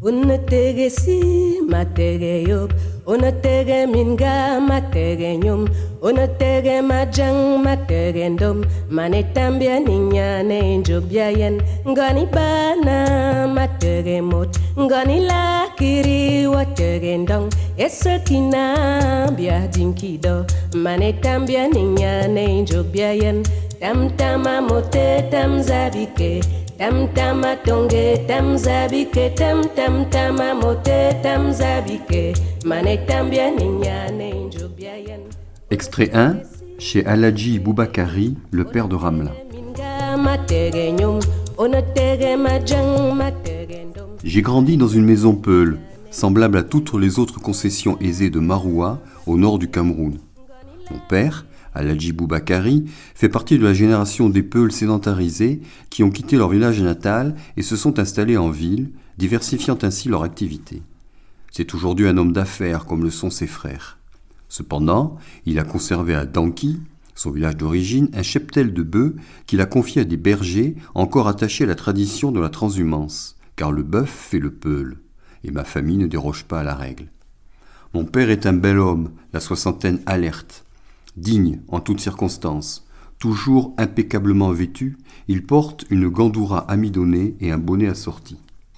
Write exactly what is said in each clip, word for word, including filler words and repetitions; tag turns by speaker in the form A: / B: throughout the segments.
A: Unatege si matege yop, unatege minga matege nyum, unatege majang matege ndom, manetambia ninyane njobyayen, ngani bana matege mot, ngani lakiri watege ndong, esakina bia dinkido, manetambia ninyane njobyayen, tam tama mote tam zabike. Tam tama tonge tam zabike tam tam tama mote tam zabike mane tambia ninyane njobiayen.
B: Extrait un, chez Aladji Boubakari, le père de Ramla. J'ai grandi dans une maison peule, semblable à toutes les autres concessions aisées de Maroua, au nord du Cameroun. Mon père, Aladji Boubakari, fait partie de la génération des Peuls sédentarisés qui ont quitté leur village natal et se sont installés en ville, diversifiant ainsi leur activité. C'est aujourd'hui un homme d'affaires comme le sont ses frères. Cependant, il a conservé à Danki, son village d'origine, un cheptel de bœufs qu'il a confié à des bergers encore attachés à la tradition de la transhumance, car le bœuf fait le peul, et ma famille ne déroge pas à la règle. Mon père est un bel homme, la soixantaine alerte. Digne en toutes circonstances, toujours impeccablement vêtu, il porte une gandoura amidonnée et un bonnet assorti.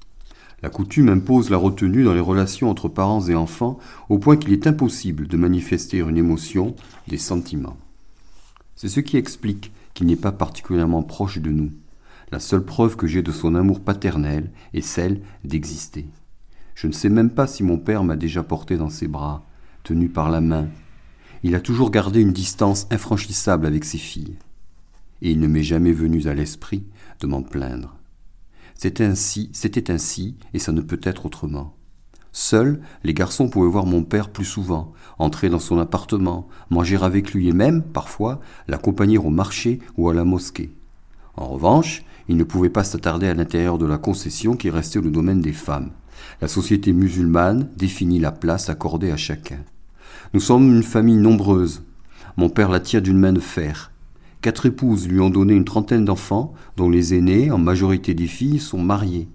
B: La coutume impose la retenue dans les relations entre parents et enfants, au point qu'il est impossible de manifester une émotion, des sentiments. C'est ce qui explique qu'il n'est pas particulièrement proche de nous. La seule preuve que j'ai de son amour paternel est celle d'exister. Je ne sais même pas si mon père m'a déjà porté dans ses bras, tenu par la main. Il a toujours gardé une distance infranchissable avec ses filles. Et il ne m'est jamais venu à l'esprit de m'en plaindre. C'était ainsi, c'était ainsi, et ça ne peut être autrement. Seuls, les garçons pouvaient voir mon père plus souvent, entrer dans son appartement, manger avec lui et même, parfois, l'accompagner au marché ou à la mosquée. En revanche, ils ne pouvaient pas s'attarder à l'intérieur de la concession qui restait le domaine des femmes. La société musulmane définit la place accordée à chacun. Nous sommes une famille nombreuse. Mon père la tient d'une main de fer. Quatre épouses lui ont donné une trentaine d'enfants, dont les aînés, en majorité des filles, sont mariés.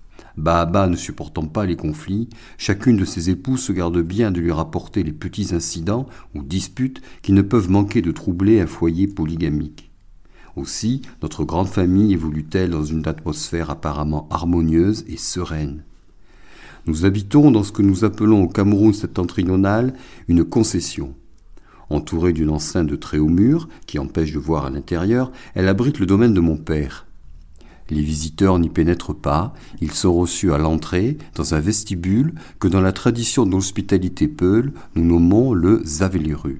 B: Bahaba ne supportant pas les conflits, chacune de ses épouses se garde bien de lui rapporter les petits incidents ou disputes qui ne peuvent manquer de troubler un foyer polygamique. Aussi, notre grande famille évolue-t-elle dans une atmosphère apparemment harmonieuse et sereine. Nous habitons dans ce que nous appelons au Cameroun septentrional une concession. Entourée d'une enceinte de très hauts murs, qui empêche de voir à l'intérieur, elle abrite le domaine de mon père. Les visiteurs n'y pénètrent pas, ils sont reçus à l'entrée, dans un vestibule que dans la tradition de l'hospitalité peul, nous nommons le Zaveliru.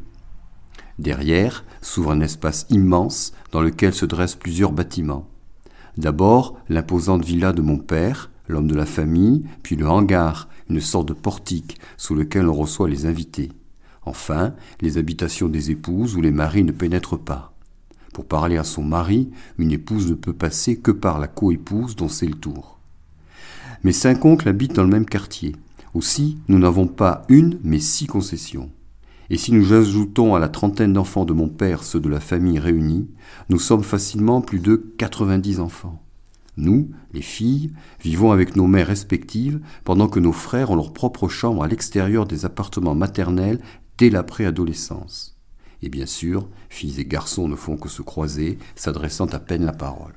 B: Derrière s'ouvre un espace immense dans lequel se dressent plusieurs bâtiments. D'abord, l'imposante villa de mon père, l'homme de la famille, puis le hangar, une sorte de portique sous lequel on reçoit les invités. Enfin, les habitations des épouses où les maris ne pénètrent pas. Pour parler à son mari, une épouse ne peut passer que par la coépouse dont c'est le tour. Mes cinq oncles habitent dans le même quartier. Aussi, nous n'avons pas une, mais six concessions. Et si nous ajoutons à la trentaine d'enfants de mon père ceux de la famille réunis, nous sommes facilement plus de quatre-vingt-dix enfants. Nous, les filles, vivons avec nos mères respectives pendant que nos frères ont leur propre chambre à l'extérieur des appartements maternels dès la préadolescence. Et bien sûr, filles et garçons ne font que se croiser, s'adressant à peine la parole.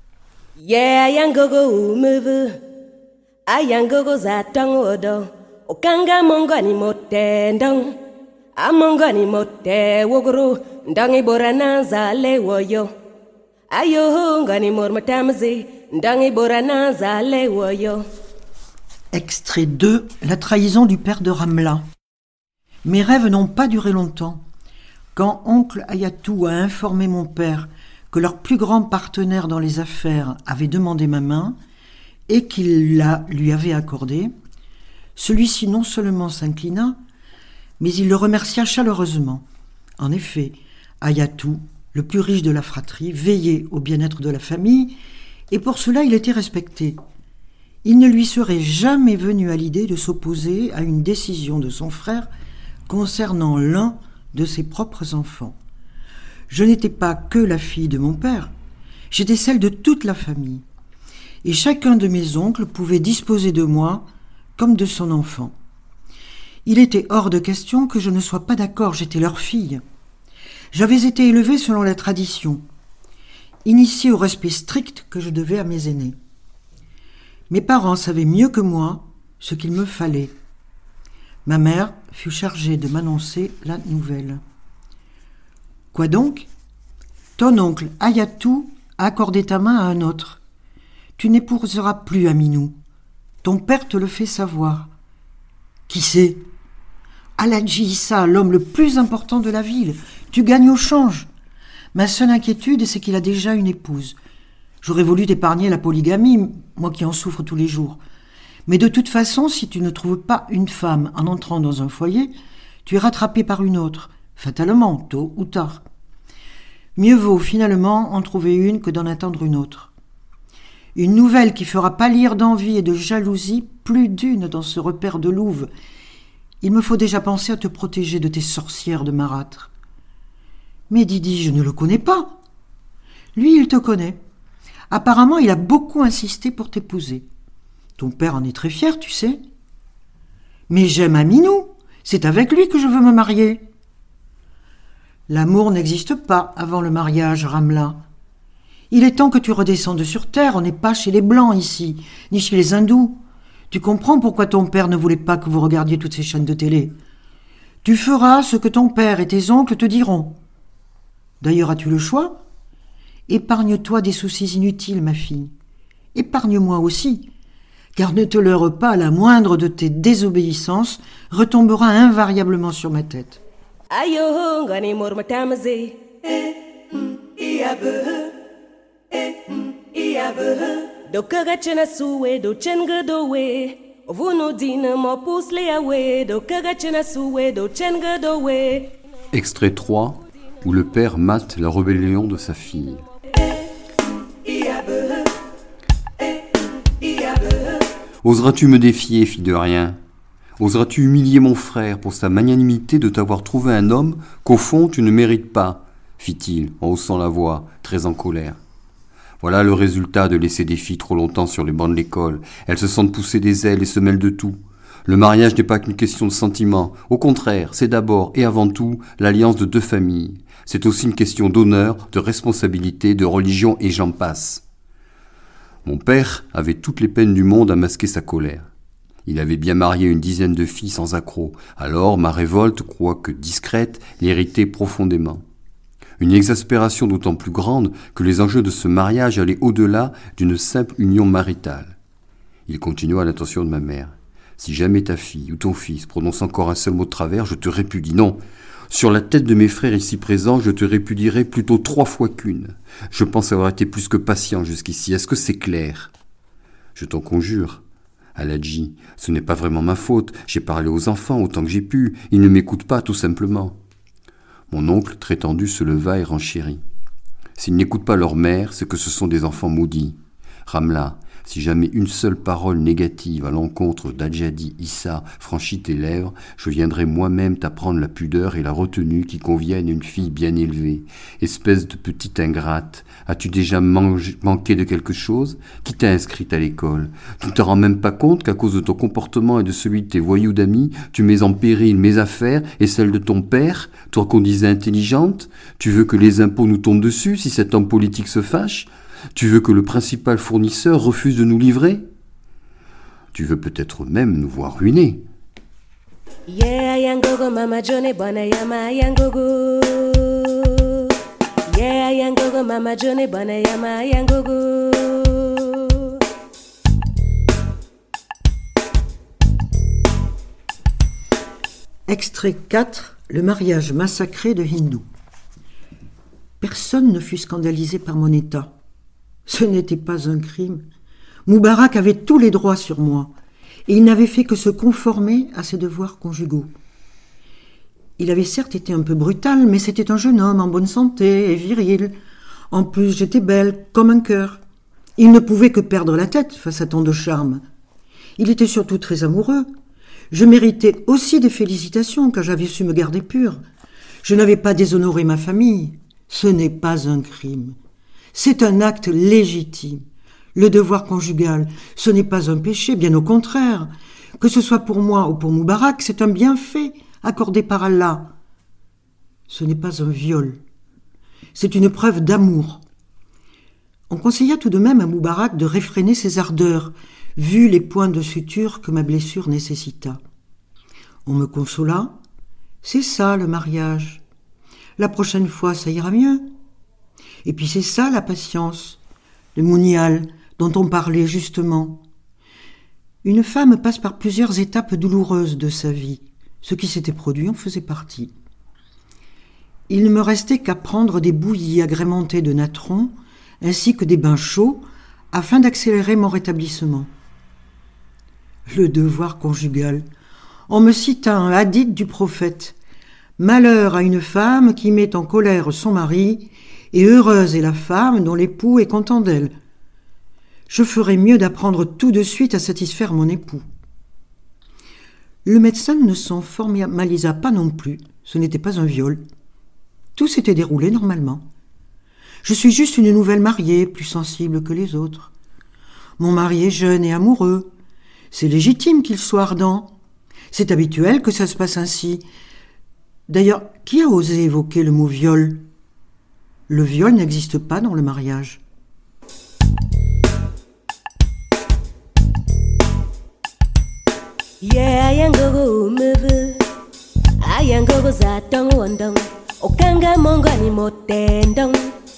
A: Yeah, yangogo umevu, ayangogo zatangodo, okanga mongani motendong, amongani mote woguru, ndangi borana zale woyo, ayo ngani mor matamzi.
C: Extrait deux, la trahison du père de Ramla. Mes rêves n'ont pas duré longtemps. Quand oncle Ayatou a informé mon père que leur plus grand partenaire dans les affaires avait demandé ma main et qu'il la lui avait accordée, celui-ci non seulement s'inclina, mais il le remercia chaleureusement. En effet, Ayatou, le plus riche de la fratrie, veillait au bien-être de la famille et pour cela il était respecté. Il ne lui serait jamais venu à l'idée de s'opposer à une décision de son frère concernant l'un de ses propres enfants. Je n'étais pas que la fille de mon père, j'étais celle de toute la famille. Et chacun de mes oncles pouvait disposer de moi comme de son enfant. Il était hors de question que je ne sois pas d'accord, j'étais leur fille. J'avais été élevée selon la tradition, initiée au respect strict que je devais à mes aînés. Mes parents savaient mieux que moi ce qu'il me fallait. Ma mère fut chargée de m'annoncer la nouvelle. Quoi donc ? Ton oncle Ayatou a accordé ta main à un autre. Tu n'épouseras plus Aminou. Ton père te le fait savoir. Qui c'est ? Aladji Issa, l'homme le plus important de la ville. Tu gagnes au change. Ma seule inquiétude, c'est qu'il a déjà une épouse. J'aurais voulu t'épargner la polygamie, moi qui en souffre tous les jours. Mais de toute façon, si tu ne trouves pas une femme en entrant dans un foyer, tu es rattrapé par une autre, fatalement, tôt ou tard. Mieux vaut finalement en trouver une que d'en attendre une autre. Une nouvelle qui fera pâlir d'envie et de jalousie plus d'une dans ce repère de louve. Il me faut déjà penser à te protéger de tes sorcières de marâtre. Mais Didi, je ne le connais pas. Lui, il te connaît. Apparemment, il a beaucoup insisté pour t'épouser. Ton père en est très fier, tu sais. Mais j'aime Aminou. C'est avec lui que je veux me marier. L'amour n'existe pas avant le mariage, Ramla. Il est temps que tu redescendes sur terre. On n'est pas chez les Blancs ici, ni chez les Hindous. Tu comprends pourquoi ton père ne voulait pas que vous regardiez toutes ces chaînes de télé. Tu feras ce que ton père et tes oncles te diront. D'ailleurs, as-tu le choix ? Épargne-toi des soucis inutiles, ma fille. Épargne-moi aussi, car ne te leurre pas, la moindre de tes désobéissances retombera invariablement sur ma tête.
A: Ayo ngani mormatamaze eh iabe eh iabe do kagachena suwe do chenga dowe vuno dina mo pusle awe do kagachena suwe do chenga dowe.
B: Extrait trois, où le père mate la rébellion de sa fille. Oseras-tu me défier, fille de rien ? Oseras-tu humilier mon frère pour sa magnanimité de t'avoir trouvé un homme qu'au fond tu ne mérites pas ? Fit-il en haussant la voix, très en colère. Voilà le résultat de laisser des filles trop longtemps sur les bancs de l'école. Elles se sentent pousser des ailes et se mêlent de tout. Le mariage n'est pas qu'une question de sentiment. Au contraire, c'est d'abord et avant tout l'alliance de deux familles. C'est aussi une question d'honneur, de responsabilité, de religion et j'en passe. Mon père avait toutes les peines du monde à masquer sa colère. Il avait bien marié une dizaine de filles sans accroc. Alors ma révolte, quoique discrète, l'irritait profondément. Une exaspération d'autant plus grande que les enjeux de ce mariage allaient au-delà d'une simple union maritale. Il continua à l'attention de ma mère. « Si jamais ta fille ou ton fils prononce encore un seul mot de travers, je te répudie. Non, sur la tête de mes frères ici présents, je te répudierai plutôt trois fois qu'une. Je pense avoir été plus que patient jusqu'ici. Est-ce que c'est clair ? Je t'en conjure. Aladji, ce n'est pas vraiment ma faute. J'ai parlé aux enfants autant que j'ai pu. Ils ne m'écoutent pas, tout simplement. » Mon oncle, très tendu, se leva et renchérit. S'ils n'écoutent pas leur mère, c'est que ce sont des enfants maudits. Ramla, si jamais une seule parole négative à l'encontre d'Adjadi Issa franchit tes lèvres, je viendrai moi-même t'apprendre la pudeur et la retenue qui conviennent à une fille bien élevée. Espèce de petite ingrate, as-tu déjà mangé, manqué de quelque chose ? Qui t'a inscrite à l'école ? Tu ne te rends même pas compte qu'à cause de ton comportement et de celui de tes voyous d'amis, tu mets en péril mes affaires et celles de ton père, toi qu'on disait intelligente ? Tu veux que les impôts nous tombent dessus si cet homme politique se fâche ? Tu veux que le principal fournisseur refuse de nous livrer ? Tu veux peut-être même nous voir ruinés.
A: Yeah, yangogo mama Johnny bana yama yangogo. Yeah, yangogo mama Johnny bana yama yangogo.
C: Extrait quatre, le mariage massacré de Hindou. Personne ne fut scandalisé par mon état. Ce n'était pas un crime. Moubarak avait tous les droits sur moi, et il n'avait fait que se conformer à ses devoirs conjugaux. Il avait certes été un peu brutal, mais c'était un jeune homme en bonne santé et viril. En plus, j'étais belle, comme un cœur. Il ne pouvait que perdre la tête face à tant de charme. Il était surtout très amoureux. Je méritais aussi des félicitations, car j'avais su me garder pure. Je n'avais pas déshonoré ma famille. Ce n'est pas un crime. C'est un acte légitime. Le devoir conjugal, ce n'est pas un péché, bien au contraire. Que ce soit pour moi ou pour Moubarak, c'est un bienfait accordé par Allah. Ce n'est pas un viol. C'est une preuve d'amour. On conseilla tout de même à Moubarak de réfréner ses ardeurs, vu les points de suture que ma blessure nécessita. On me consola. C'est ça le mariage. La prochaine fois, ça ira mieux. Et puis c'est ça la patience, le mounial dont on parlait justement. Une femme passe par plusieurs étapes douloureuses de sa vie. Ce qui s'était produit en faisait partie. Il ne me restait qu'à prendre des bouillies agrémentées de natron, ainsi que des bains chauds, afin d'accélérer mon rétablissement. Le devoir conjugal. On me cita un hadith du prophète. Malheur à une femme qui met en colère son mari, et heureuse est la femme dont l'époux est content d'elle. Je ferais mieux d'apprendre tout de suite à satisfaire mon époux. Le médecin ne s'en formalisa pas non plus. Ce n'était pas un viol. Tout s'était déroulé normalement. Je suis juste une nouvelle mariée, plus sensible que les autres. Mon mari est jeune et amoureux. C'est légitime qu'il soit ardent. C'est habituel que ça se passe ainsi. D'ailleurs, qui a osé évoquer le mot viol ? Le viol n'existe pas dans le mariage.
A: Yeah, ayangogo meve, ayangogo zatong wondong, okanga mongani motendong,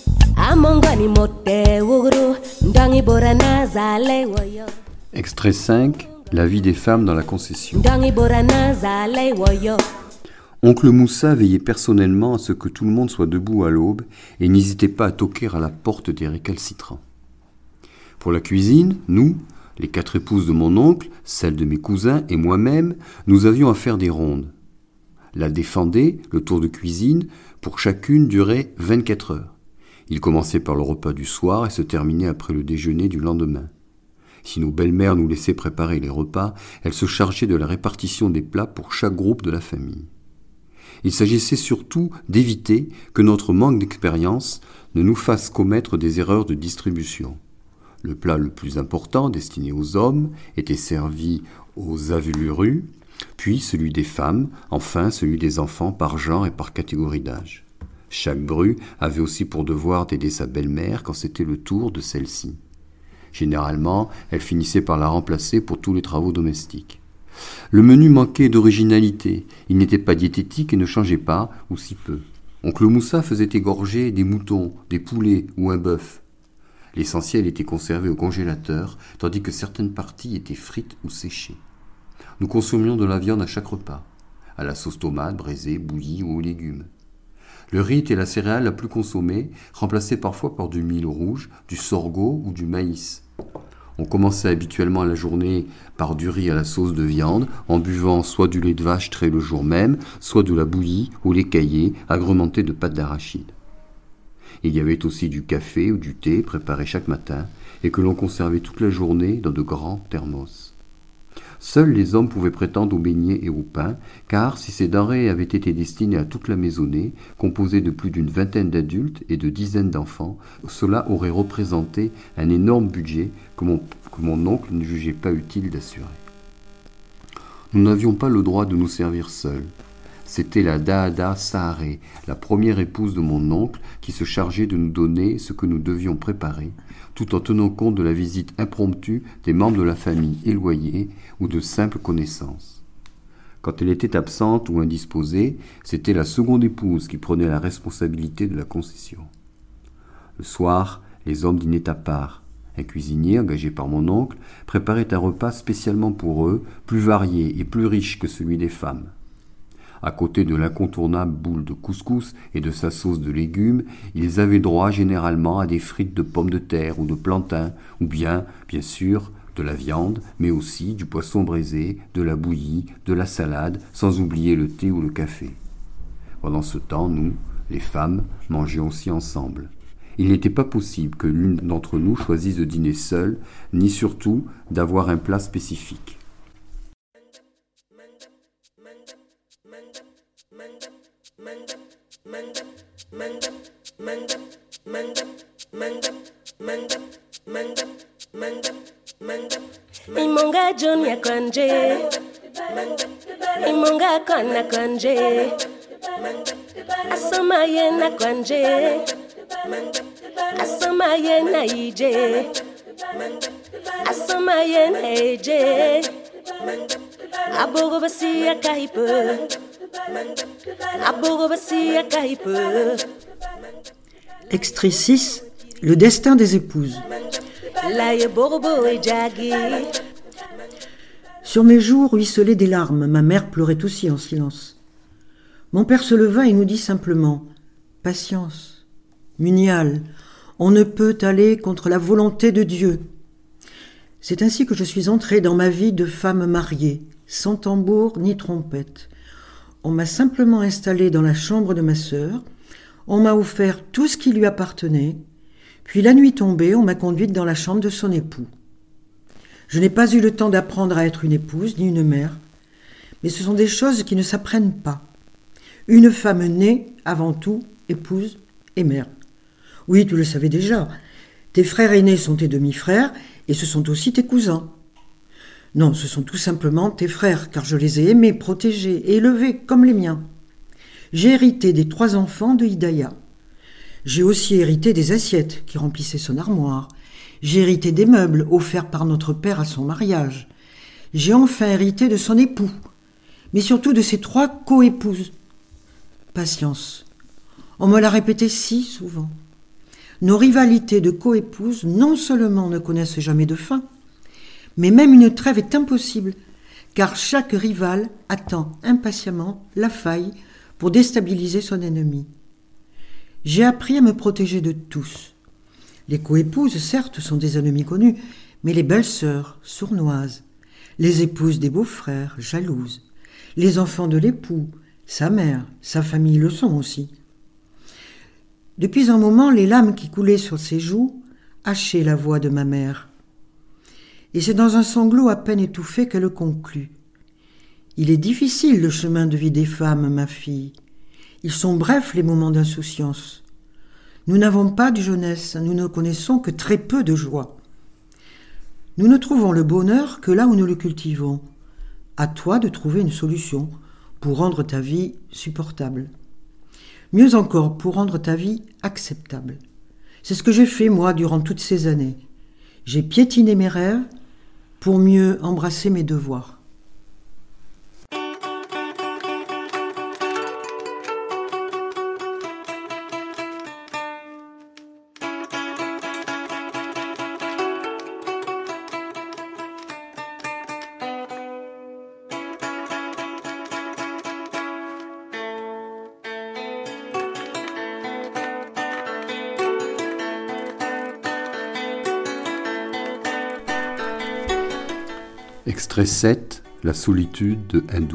A: amongani mote wuguru, ndangi borana zale woyo.
B: Extrait cinq, la vie des femmes dans la concession.
A: Ndangi borana zale woyo.
B: Oncle Moussa veillait personnellement à ce que tout le monde soit debout à l'aube et n'hésitait pas à toquer à la porte des récalcitrants. Pour la cuisine, nous, les quatre épouses de mon oncle, celles de mes cousins et moi-même, nous avions à faire des rondes. La défendée, le tour de cuisine, pour chacune durait vingt-quatre heures. Il commençait par le repas du soir et se terminait après le déjeuner du lendemain. Si nos belles-mères nous laissaient préparer les repas, elles se chargeaient de la répartition des plats pour chaque groupe de la famille. Il s'agissait surtout d'éviter que notre manque d'expérience ne nous fasse commettre des erreurs de distribution. Le plat le plus important, destiné aux hommes, était servi aux avulurus, puis celui des femmes, enfin celui des enfants par genre et par catégorie d'âge. Chaque bru avait aussi pour devoir d'aider sa belle-mère quand c'était le tour de celle-ci. Généralement, elle finissait par la remplacer pour tous les travaux domestiques. Le menu manquait d'originalité, il n'était pas diététique et ne changeait pas, ou si peu. Oncle Moussa faisait égorger des moutons, des poulets ou un bœuf. L'essentiel était conservé au congélateur, tandis que certaines parties étaient frites ou séchées. Nous consommions de la viande à chaque repas, à la sauce tomate, braisée, bouillie ou aux légumes. Le riz était la céréale la plus consommée, remplacée parfois par du mil rouge, du sorgho ou du maïs. On commençait habituellement la journée par du riz à la sauce de viande, en buvant soit du lait de vache trait le jour même, soit de la bouillie ou lait caillé, agrémenté de pâte d'arachide. Il y avait aussi du café ou du thé préparé chaque matin et que l'on conservait toute la journée dans de grands thermos. Seuls les hommes pouvaient prétendre aux beignets et au pain, car si ces denrées avaient été destinées à toute la maisonnée, composée de plus d'une vingtaine d'adultes et de dizaines d'enfants, cela aurait représenté un énorme budget que mon, que mon oncle ne jugeait pas utile d'assurer. Nous n'avions pas le droit de nous servir seuls. C'était la Daada Saharé, la première épouse de mon oncle, qui se chargeait de nous donner ce que nous devions préparer, tout en tenant compte de la visite impromptue des membres de la famille éloignés ou de simples connaissances. Quand elle était absente ou indisposée, c'était la seconde épouse qui prenait la responsabilité de la concession. Le soir, les hommes dînaient à part. Un cuisinier, engagé par mon oncle, préparait un repas spécialement pour eux, plus varié et plus riche que celui des femmes. À côté de l'incontournable boule de couscous et de sa sauce de légumes, ils avaient droit généralement à des frites de pommes de terre ou de plantain, ou bien, bien sûr, de la viande, mais aussi du poisson braisé, de la bouillie, de la salade, sans oublier le thé ou le café. Pendant ce temps, nous, les femmes, mangions aussi ensemble. Il n'était pas possible que l'une d'entre nous choisisse de dîner seule, ni surtout d'avoir un plat spécifique.
A: Mandam, mandam, mandam, mandam, mandam, mandam, mandam, Imonga John ya konje, Imonga kona konje, Asoma ye na konje, Asoma ye na ije, Asoma ye na eje, Abogo basi ya kaipe, Abogo basi ya kaipe.
C: Extrait six. Le destin des épouses. Sur mes joues ruisselaient des larmes, ma mère pleurait aussi en silence. Mon père se leva et nous dit simplement « Patience, Munial, on ne peut aller contre la volonté de Dieu. » C'est ainsi que je suis entrée dans ma vie de femme mariée, sans tambour ni trompette. On m'a simplement installée dans la chambre de ma sœur, on m'a offert tout ce qui lui appartenait, puis la nuit tombée, on m'a conduite dans la chambre de son époux. Je n'ai pas eu le temps d'apprendre à être une épouse ni une mère, mais ce sont des choses qui ne s'apprennent pas. Une femme naît, avant tout, épouse et mère. Oui, tu le savais déjà, tes frères aînés sont tes demi-frères et ce sont aussi tes cousins. Non, ce sont tout simplement tes frères, car je les ai aimés, protégés et élevés comme les miens. J'ai hérité des trois enfants de Hidaya. J'ai aussi hérité des assiettes qui remplissaient son armoire. J'ai hérité des meubles offerts par notre père à son mariage. J'ai enfin hérité de son époux, mais surtout de ses trois co-épouses. Patience. On me l'a répété si souvent. Nos rivalités de co-épouses non seulement ne connaissent jamais de fin, mais même une trêve est impossible, car chaque rival attend impatiemment la faille pour déstabiliser son ennemi. J'ai appris à me protéger de tous. Les coépouses, certes, sont des ennemis connus, mais les belles-sœurs, sournoises, les épouses des beaux-frères, jalouses, les enfants de l'époux, sa mère, sa famille le sont aussi. Depuis un moment, les larmes qui coulaient sur ses joues hachaient la voix de ma mère. Et c'est dans un sanglot à peine étouffé qu'elle conclut. Il est difficile le chemin de vie des femmes, ma fille. Ils sont brefs les moments d'insouciance. Nous n'avons pas de jeunesse, nous ne connaissons que très peu de joie. Nous ne trouvons le bonheur que là où nous le cultivons. À toi de trouver une solution pour rendre ta vie supportable. Mieux encore, pour rendre ta vie acceptable. C'est ce que j'ai fait, moi, durant toutes ces années. J'ai piétiné mes rêves pour mieux embrasser mes devoirs.
B: Extrait sept. La solitude de Hindou.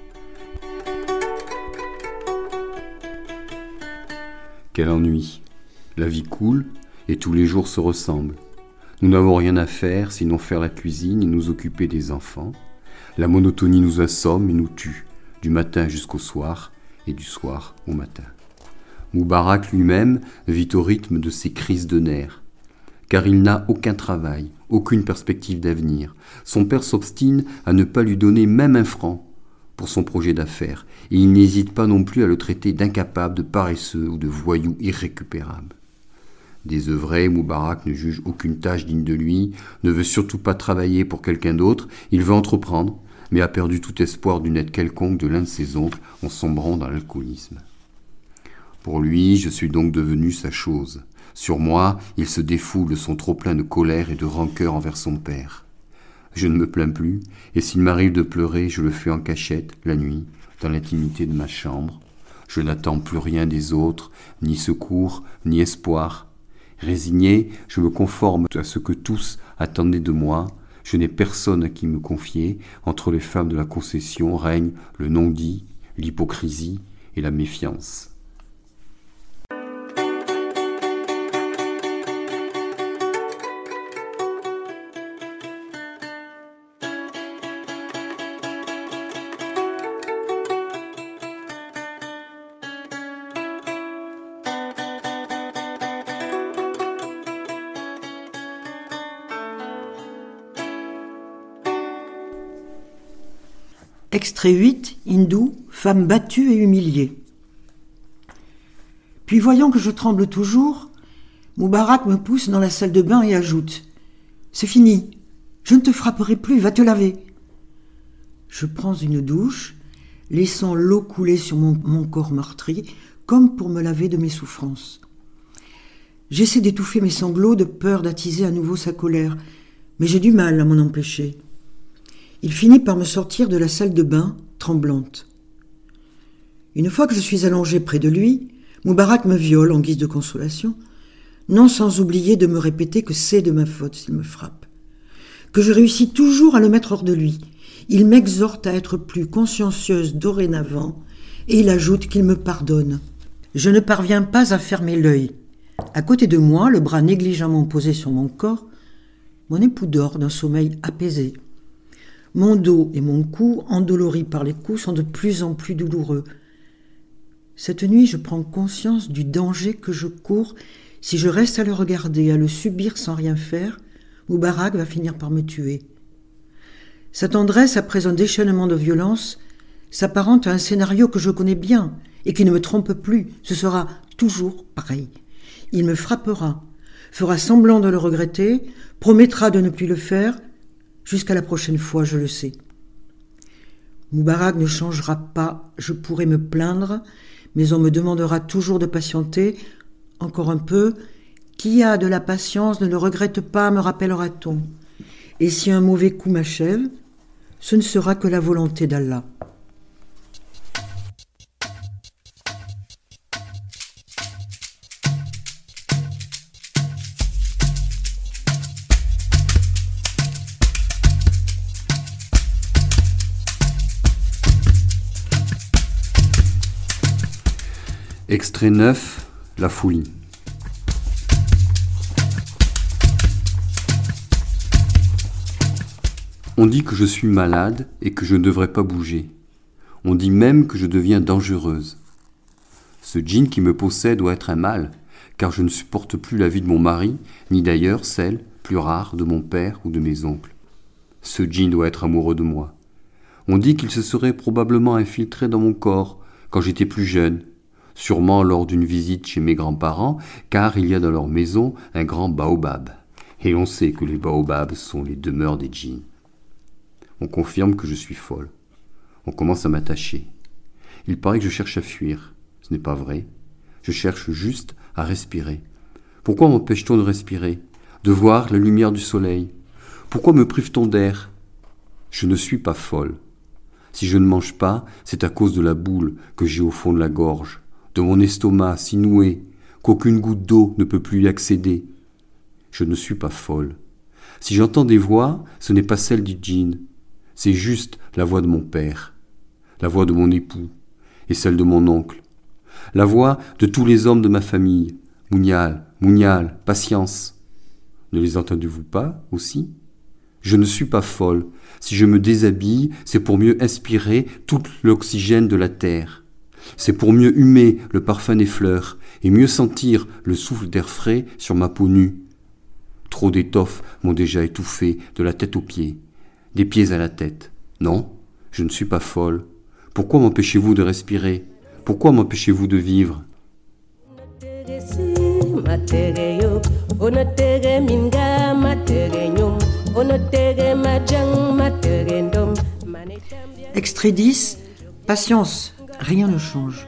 B: Quel ennui. La vie coule et tous les jours se ressemblent. Nous n'avons rien à faire sinon faire la cuisine et nous occuper des enfants. La monotonie nous assomme et nous tue, du matin jusqu'au soir et du soir au matin. Moubarak lui-même vit au rythme de ses crises de nerfs, car il n'a aucun travail, aucune perspective d'avenir. Son père s'obstine à ne pas lui donner même un franc pour son projet d'affaires, et il n'hésite pas non plus à le traiter d'incapable, de paresseux ou de voyou irrécupérable. Désœuvré, Moubarak ne juge aucune tâche digne de lui, ne veut surtout pas travailler pour quelqu'un d'autre, il veut entreprendre, mais a perdu tout espoir d'une aide quelconque de l'un de ses oncles en sombrant dans l'alcoolisme. Pour lui, je suis donc devenu sa chose. Sur moi, il se défoule de son trop-plein de colère et de rancœur envers son père. Je ne me plains plus, et s'il m'arrive de pleurer, je le fais en cachette, la nuit, dans l'intimité de ma chambre. Je n'attends plus rien des autres, ni secours, ni espoir. Résigné, je me conforme à ce que tous attendaient de moi. Je n'ai personne à qui me confier. Entre les femmes de la concession règne le non-dit, l'hypocrisie et la méfiance.
C: Extrait huit, hindoue, femme battue et humiliée. Puis voyant que je tremble toujours, Moubarak me pousse dans la salle de bain et ajoute « C'est fini, je ne te frapperai plus, va te laver !» Je prends une douche, laissant l'eau couler sur mon, mon corps meurtri, comme pour me laver de mes souffrances. J'essaie d'étouffer mes sanglots de peur d'attiser à nouveau sa colère, mais j'ai du mal à m'en empêcher. Il finit par me sortir de la salle de bain, tremblante. Une fois que je suis allongée près de lui, Moubarak me viole en guise de consolation, non sans oublier de me répéter que c'est de ma faute s'il me frappe, que je réussis toujours à le mettre hors de lui. Il m'exhorte à être plus consciencieuse dorénavant et il ajoute qu'il me pardonne. Je ne parviens pas à fermer l'œil. À côté de moi, le bras négligemment posé sur mon corps, mon époux dort d'un sommeil apaisé. Mon dos et mon cou, endoloris par les coups, sont de plus en plus douloureux. Cette nuit, je prends conscience du danger que je cours. Si je reste à le regarder, à le subir sans rien faire, Moubarak va finir par me tuer. Sa tendresse, après un déchaînement de violence, s'apparente à un scénario que je connais bien et qui ne me trompe plus. Ce sera toujours pareil. Il me frappera, fera semblant de le regretter, promettra de ne plus le faire, jusqu'à la prochaine fois, je le sais. Moubarak ne changera pas, je pourrai me plaindre, mais on me demandera toujours de patienter, encore un peu. Qui a de la patience ne le regrette pas, me rappellera-t-on. Et si un mauvais coup m'achève, ce ne sera que la volonté d'Allah.
B: Extrait neuf, la folie. On dit que je suis malade et que je ne devrais pas bouger. On dit même que je deviens dangereuse. Ce djinn qui me possède doit être un mal, car je ne supporte plus la vie de mon mari, ni d'ailleurs celle, plus rare, de mon père ou de mes oncles. Ce djinn doit être amoureux de moi. On dit qu'il se serait probablement infiltré dans mon corps quand j'étais plus jeune, sûrement lors d'une visite chez mes grands-parents, car il y a dans leur maison un grand baobab. Et on sait que les baobabs sont les demeures des djinns. On confirme que je suis folle. On commence à m'attacher. Il paraît que je cherche à fuir. Ce n'est pas vrai. Je cherche juste à respirer. Pourquoi m'empêche-t-on de respirer, de voir la lumière du soleil? Pourquoi me prive-t-on d'air? Je ne suis pas folle. Si je ne mange pas, c'est à cause de la boule que j'ai au fond de la gorge, de mon estomac si noué qu'aucune goutte d'eau ne peut plus y accéder. Je ne suis pas folle. Si j'entends des voix, ce n'est pas celle du djinn. C'est juste la voix de mon père, la voix de mon époux et celle de mon oncle, la voix de tous les hommes de ma famille. Mounial, Mounial, patience. Ne les entendez-vous pas aussi? Je ne suis pas folle. Si je me déshabille, c'est pour mieux inspirer tout l'oxygène de la terre. C'est pour mieux humer le parfum des fleurs et mieux sentir le souffle d'air frais sur ma peau nue. Trop d'étoffes m'ont déjà étouffé de la tête aux pieds, des pieds à la tête. Non, je ne suis pas folle. Pourquoi m'empêchez-vous de respirer? Pourquoi m'empêchez-vous de vivre?
C: Extrait dix, patience, rien ne change.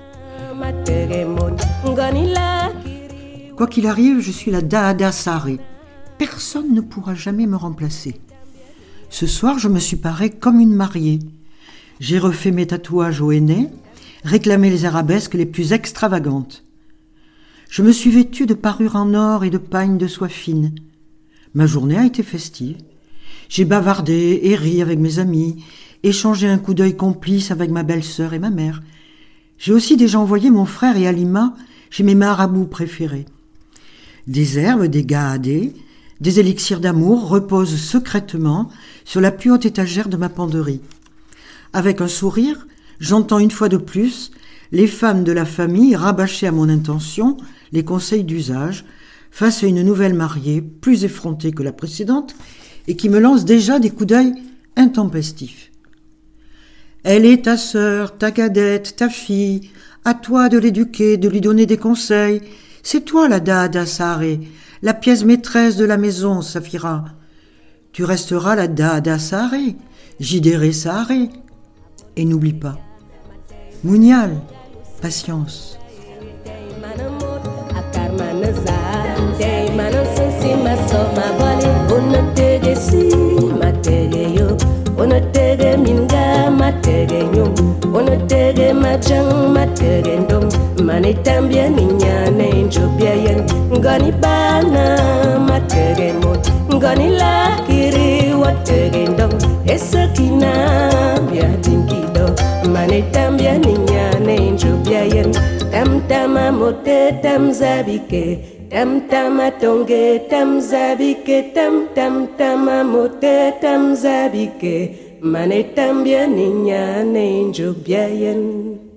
C: Quoi qu'il arrive, je suis la Daada Saré. Personne ne pourra jamais me remplacer. Ce soir, je me suis parée comme une mariée. J'ai refait mes tatouages au henné, réclamé les arabesques les plus extravagantes. Je me suis vêtue de parures en or et de pagne de soie fine. Ma journée a été festive. J'ai bavardé et ri avec mes amis, échangé un coup d'œil complice avec ma belle-sœur et ma mère. J'ai aussi déjà envoyé mon frère et Halima chez mes marabouts préférés. Des herbes, des gaadés, des élixirs d'amour reposent secrètement sur la plus haute étagère de ma penderie. Avec un sourire, j'entends une fois de plus les femmes de la famille rabâcher à mon intention les conseils d'usage face à une nouvelle mariée plus effrontée que la précédente et qui me lance déjà des coups d'œil intempestifs. Elle est ta sœur, ta cadette, ta fille. À toi de l'éduquer, de lui donner des conseils. C'est toi la Dada Saré, la pièce maîtresse de la maison, Safira. Tu resteras la Dada Saré, Jidéré Saré. Et n'oublie pas, Mounial, patience.
A: Manitambia ninyane njobia yen ngani bana matege mot ngani lakiri watege ndong esakina bia tinkido manitambia ninyane njobia yen tam tama mote tam zabike tam tama tonge tam zabike tam tam tama mote tam zabike manitambia ninyane njobia yen